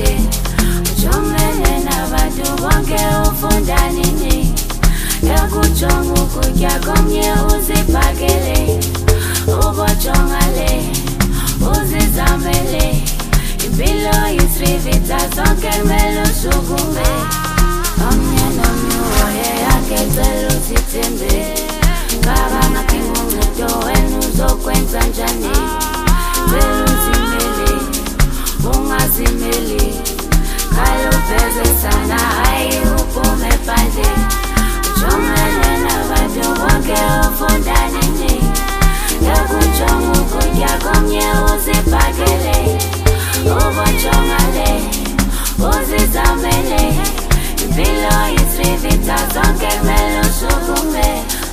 ngephandle ujongene nabantu bonke ufunda nini yakujonga ukutya komnye uziphakele ubojongale uzizamele impilo yisrivita zonke kumele usukume omnye nomnye uhoye yakhe cela uzithembe ngaba ngaphinga uncedo wena uzokwenza njani cela uzimele ungazimeli kaluveze sana hayi uphume phandle ujongene nabantu bonke ufunda nini yakujonga ukutya komnye uziphakele ubojongale uzizamele impilo yisrivita zonke kumele usukume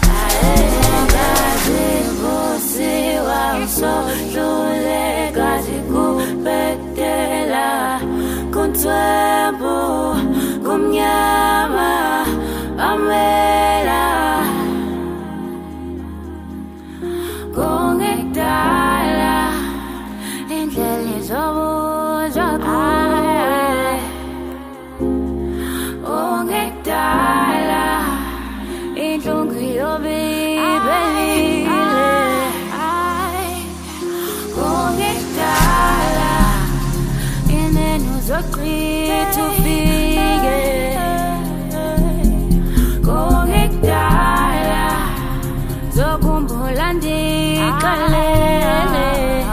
ngazivusiwa usohluleka zikubhedela kuntswembu kumnyama amela kungekudala indlela izobuzwa kuwe ungekudala inhlungu yobibelile ungekudala inene uzochitha ufike ungekudala zokhumbula ndikalele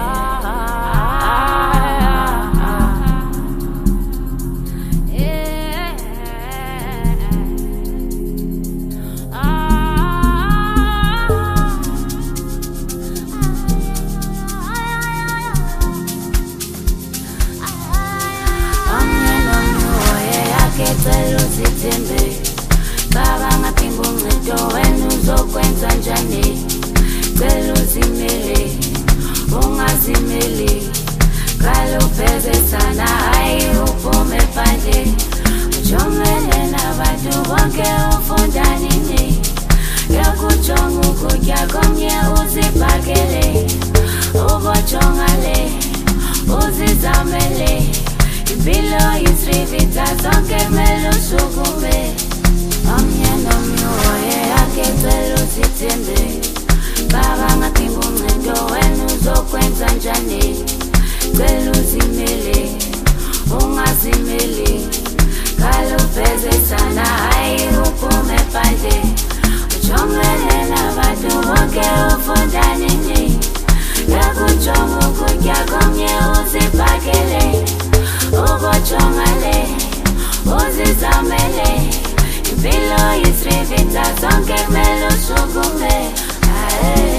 cela uzithembe ngaba ngaphinga uncedo wena uzokwenza njani cela uzimele ungazimeli kaluveze sana hayi uphume phandle ujongene nabantu bonke ufunda nini yakujonga ukutya komnye uziphakele ubojongale uzizamele impilo yisrivita zonke kumele usukume omnye nomnye uhoye yakhe cela uzithembe ngaba ngaphinga uncedo wena uzokwenza njani cela uzimele ungazimeli kaluveze sana hayi uphume phandle ujongene nabantu bonke ufunda nini yakujonga ukutya komnye uziphakele ubojongale uzizamele impilo yisrivita zonke kumele usukume